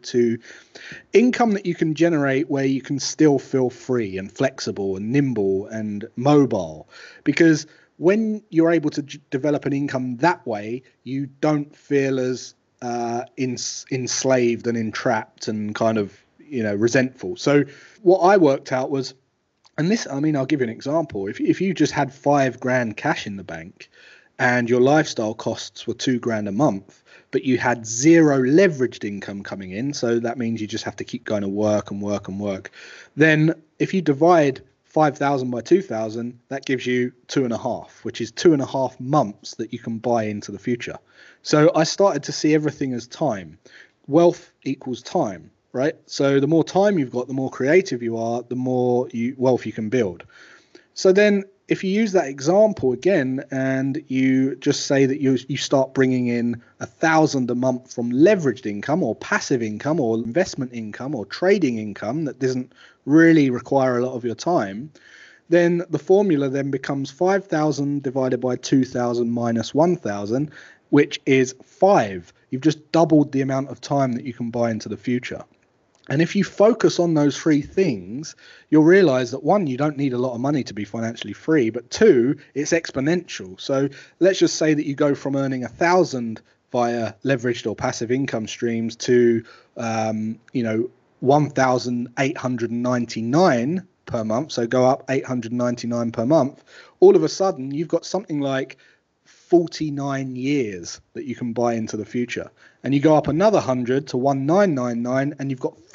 income that you can generate where you can still feel free and flexible and nimble and mobile. Because when you're able to develop an income that way, you don't feel as enslaved and entrapped and kind of resentful. So what I worked out was, and this, I mean, I'll give you an example. If you just had 5 grand cash in the bank and your lifestyle costs were 2 grand a month, but you had zero leveraged income coming in, so that means you just have to keep going to work and work and work. Then if you divide 5,000 by 2,000, that gives you 2.5, which is 2.5 months that you can buy into the future. So I started to see everything as time. Wealth equals time. Right. So the more time you've got, the more creative you are, the more wealth you can build. So then if you use that example again, and you just say that you start bringing in 1,000 a month from leveraged income or passive income or investment income or trading income that doesn't really require a lot of your time, then the formula then becomes 5,000 divided by 2,000 minus 1,000. which is 5. You've just doubled the amount of time that you can buy into the future. And if you focus on those 3 things, you'll realize that 1, you don't need a lot of money to be financially free, but 2, it's exponential. So let's just say that you go from earning 1,000 via leveraged or passive income streams to, 1,899 per month. So go up 899 per month. All of a sudden, you've got something like 49 years that you can buy into the future, and you go up another 100 to 1,999, and you've got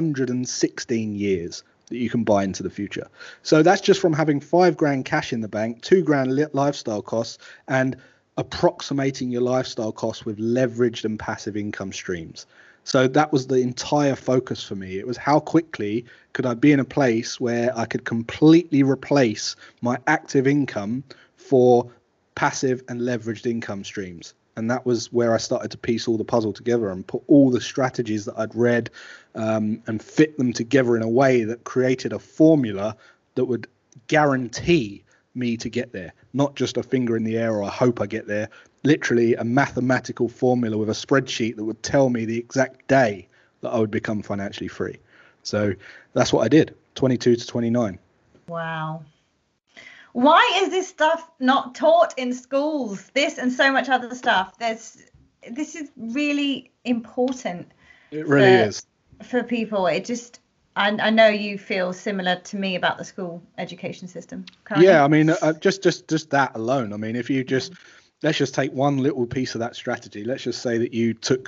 416 years that you can buy into the future. So that's just from having $5,000 cash in the bank, $2,000 lifestyle costs, and approximating your lifestyle costs with leveraged and passive income streams. So that was the entire focus for me. It was how quickly could I be in a place where I could completely replace my active income for passive and leveraged income streams. And that was where I started to piece all the puzzle together and put all the strategies that I'd read and fit them together in a way that created a formula that would guarantee me to get there. Not just a finger in the air or I hope I get there. Literally a mathematical formula with a spreadsheet that would tell me the exact day that I would become financially free. So that's what I did, 22 to 29. Wow. Why is this stuff not taught in schools? This and so much other stuff. This is really important. It really is. For people. It just, I know you feel similar to me about the school education system currently. Yeah, I mean, just that alone. I mean, if you just, let's just take one little piece of that strategy. Let's just say that you took,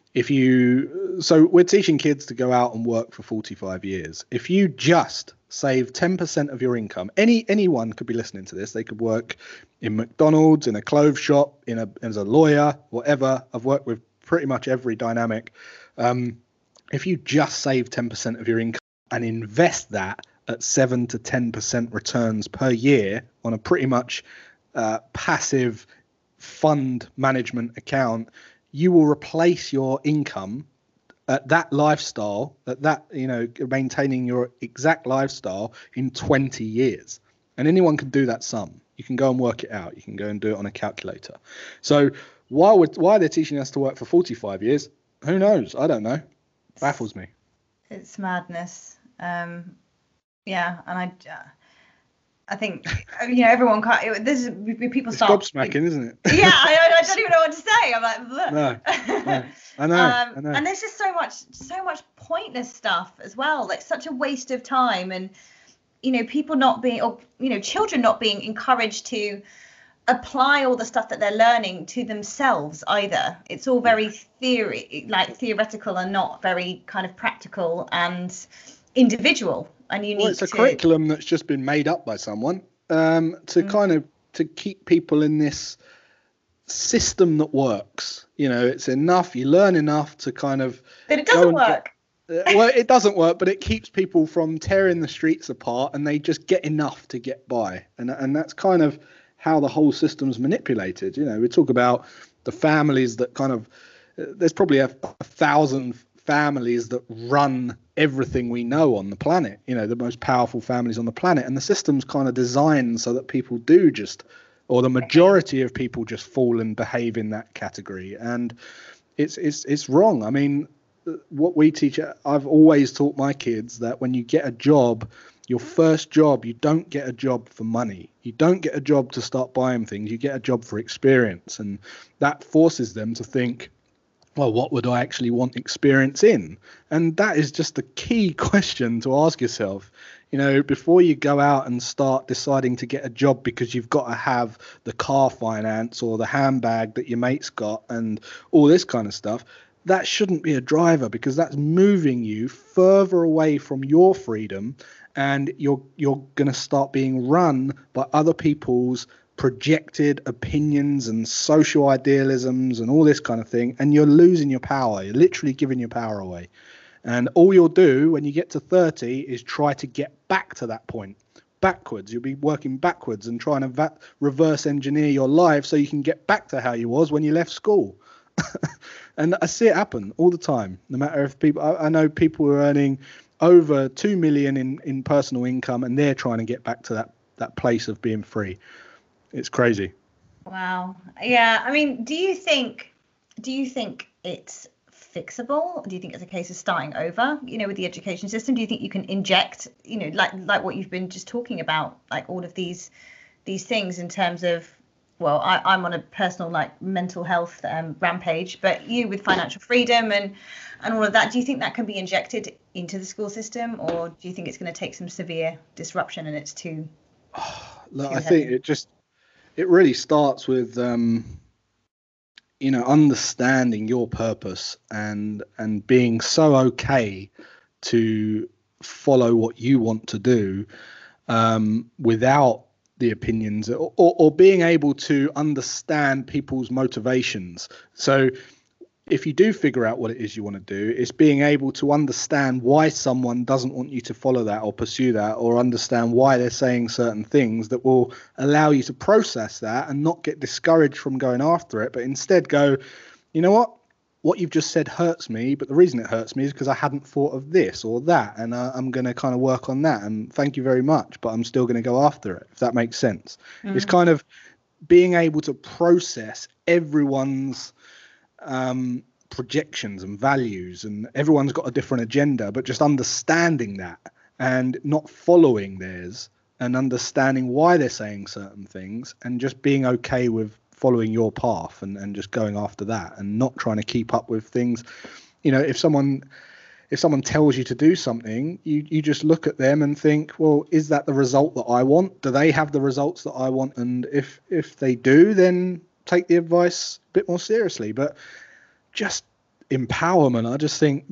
so we're teaching kids to go out and work for 45 years. If you just save 10% of your income, anyone could be listening to this. They could work in McDonald's, in a clothes shop, as a lawyer, whatever. I've worked with pretty much every dynamic. If you just save 10% of your income and invest that at 7 to 10% returns per year on a pretty much passive fund management account, you will replace your income at that lifestyle, maintaining your exact lifestyle in 20 years. And anyone can do that sum. You can go and work it out. You can go and do it on a calculator. So why they're teaching us to work for 45 years, who knows? I don't know. Baffles me. It's madness. Yeah, and I think everyone can't. This is people it's start gobsmacking, isn't it? Yeah, I don't even know what to say. I'm like, look. No, I know. And there's just so much pointless stuff as well. Like such a waste of time, and people not being, or children not being encouraged to apply all the stuff that they're learning to themselves either. It's all very theoretical and not very kind of practical and individual and unique. Well, it's a curriculum that's just been made up by someone to keep people in this system that works. It's enough, you learn enough to kind of, but it doesn't work. Well, it doesn't work, but it keeps people from tearing the streets apart, and they just get enough to get by, and that's kind of how the whole system's manipulated. We talk about the families that kind of, there's probably a 1,000 families that run everything we know on the planet, the most powerful families on the planet, and the system's kind of designed so that people do just, or the majority of people just fall and behave in that category, and it's wrong. I mean, what we teach, I've always taught my kids that when you get a job, your first job, you don't get a job for money. You don't get a job to start buying things. You get a job for experience. And that forces them to think, well, what would I actually want experience in? And that is just the key question to ask yourself, before you go out and start deciding to get a job because you've got to have the car finance or the handbag that your mate's got and all this kind of stuff. That shouldn't be a driver, because that's moving you further away from your freedom, and you're going to start being run by other people's projected opinions and social idealisms and all this kind of thing, and you're losing your power. You're literally giving your power away. And all you'll do when you get to 30 is try to get back to that point, backwards. You'll be working backwards and trying to reverse engineer your life so you can get back to how you was when you left school. And I see it happen all the time. No matter if people, I know people are earning over 2 million in personal income, and they're trying to get back to that place of being free. It's crazy. Wow. Yeah. I mean, do you think it's fixable? Do you think it's a case of starting over, with the education system? Do you think you can inject, like what you've been just talking about, like all of these things in terms of, well, I'm on a personal like mental health rampage, but you with financial freedom and all of that, do you think that can be injected into the school system, or do you think it's going to take some severe disruption and it's too Look, too I think heavy? it really starts with understanding your purpose and being so okay to follow what you want to do, without the opinions, or being able to understand people's motivations. So if you do figure out what it is you want to do, it's being able to understand why someone doesn't want you to follow that or pursue that, or understand why they're saying certain things that will allow you to process that and not get discouraged from going after it, but instead go, you know what you've just said hurts me, but the reason it hurts me is because I hadn't thought of this or that, and I'm going to kind of work on that, and thank you very much, but I'm still going to go after it, if that makes sense. It's Mm. kind of being able to process everyone's projections and values, and everyone's got a different agenda, but just understanding that and not following theirs, and understanding why they're saying certain things, and just being okay with following your path, and just going after that, and not trying to keep up with things. If someone tells you to do something, you just look at them and think, well, is that the result that I want? Do they have the results that I want? And if they do, then take the advice a bit more seriously. But just empowerment, I just think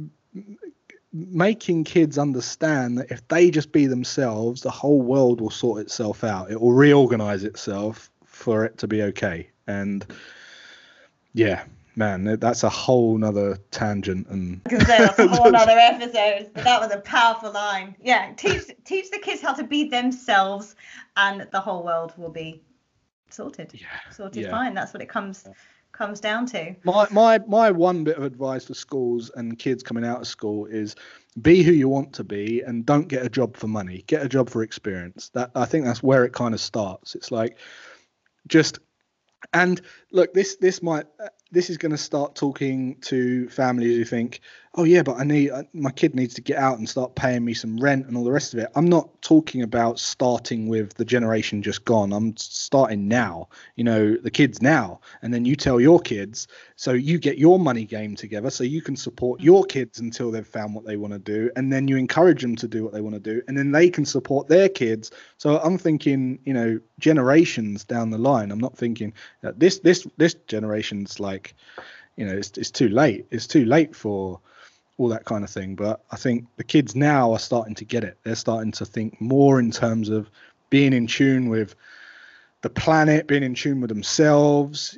making kids understand that if they just be themselves, the whole world will sort itself out. It will reorganize itself for it to be okay. And yeah, man, that's a whole nother tangent. And I can say that's a whole other episode, but that was a powerful line. Yeah, teach the kids how to be themselves, and the whole world will be sorted, yeah, sorted yeah. fine. That's what it comes down to. My one bit of advice for schools and kids coming out of school is be who you want to be, and don't get a job for money. Get a job for experience. That, I think that's where it kind of starts. It's like, just, and look, this is going to start talking to families who think, oh yeah, but my kid needs to get out and start paying me some rent and all the rest of it. I'm not talking about starting with the generation just gone. I'm starting now, the kids now, and then you tell your kids, so you get your money game together so you can support your kids until they've found what they want to do, and then you encourage them to do what they want to do, and then they can support their kids. So I'm thinking, generations down the line. I'm not thinking that this generation's like, it's too late. It's too late for all that kind of thing. But I think the kids now are starting to get it. They're starting to think more in terms of being in tune with the planet, being in tune with themselves,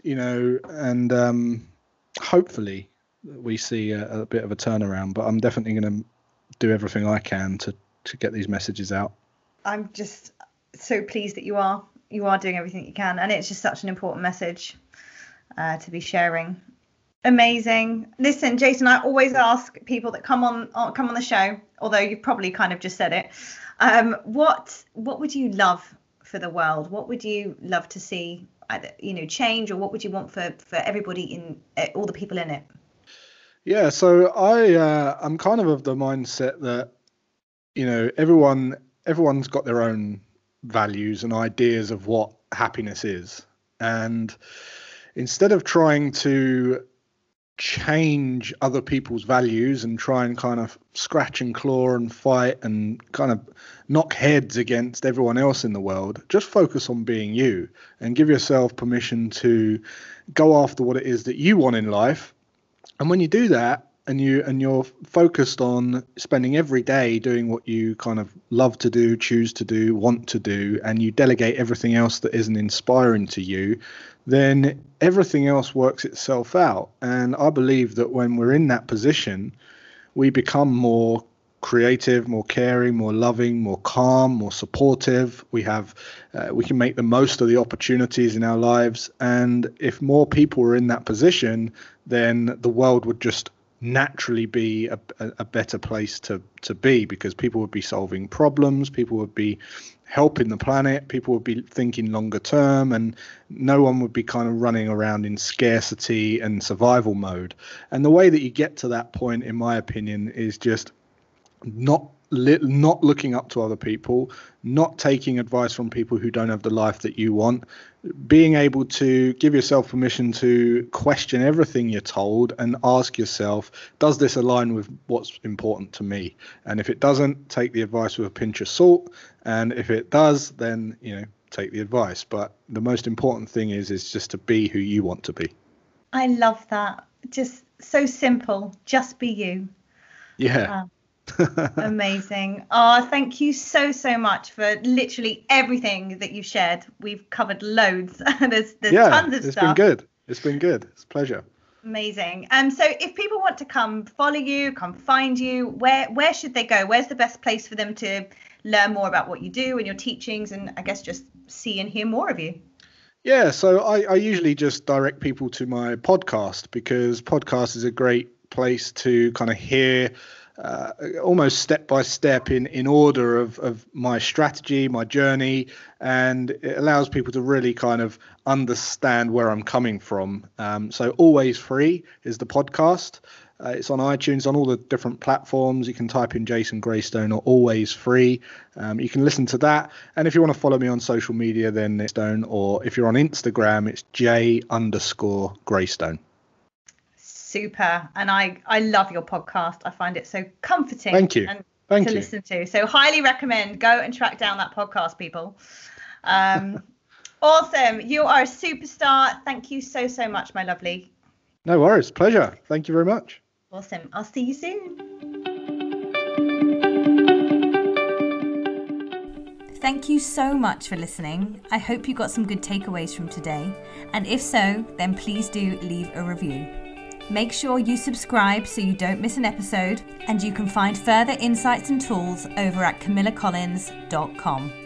and hopefully we see a bit of a turnaround. But I'm definitely going to do everything I can to get these messages out. I'm just so pleased that you are doing everything you can, and it's just such an important message to be sharing. Amazing. Listen, Jason, I always ask people that come on the show, although you've probably kind of just said it. What would you love for the world? What would you love to see, either, change, or what would you want for everybody in all the people in it? Yeah, so I'm kind of the mindset that everyone's got their own values and ideas of what happiness is, and instead of trying to change other people's values and try and kind of scratch and claw and fight and kind of knock heads against everyone else in the world, just focus on being you and give yourself permission to go after what it is that you want in life. And when you do that, and you're focused on spending every day doing what you kind of love to do, choose to do, want to do, and you delegate everything else that isn't inspiring to you, then everything else works itself out. And I believe that when we're in that position, we become more creative, more caring, more loving, more calm, more supportive. We can make the most of the opportunities in our lives. And if more people were in that position, then the world would just naturally be a better place to be, because people would be solving problems, people would be helping the planet, people would be thinking longer term, and no one would be kind of running around in scarcity and survival mode. And the way that you get to that point, in my opinion, is just not looking up to other people, not taking advice from people who don't have the life that you want, being able to give yourself permission to question everything you're told and ask yourself, does this align with what's important to me? And if it doesn't, take the advice with a pinch of salt. And if it does, then, take the advice. But the most important thing is just to be who you want to be. I love that. Just so simple. Just be you. Yeah. Amazing. Oh, thank you so much for literally everything that you've shared. We've covered loads. there's tons of stuff. It's been good. It's a pleasure. Amazing. So if people want to come follow you, come find you, where should they go? Where's the best place for them to learn more about what you do and your teachings, and I guess just see and hear more of you? Yeah, so I usually just direct people to my podcast, because podcast is a great place to kind of hear almost step by step in order of my strategy, my journey, and it allows people to really kind of understand where I'm coming from. So Always Free is the podcast. It's on iTunes, on all the different platforms. You can type in Jason Graystone or Always Free. You can listen to that. And if you want to follow me on social media, then it's Stone, or if you're on Instagram, it's J_Graystone. Super. And I love your podcast. I find it so comforting. Thank you. To listen to. So highly recommend. Go and track down that podcast, people. Awesome. You are a superstar. Thank you so much, my lovely. No worries. Pleasure. Thank you very much. Awesome. I'll see you soon. Thank you so much for listening. I hope you got some good takeaways from today. And if so, then please do leave a review. Make sure you subscribe so you don't miss an episode, and you can find further insights and tools over at CamillaCollins.com.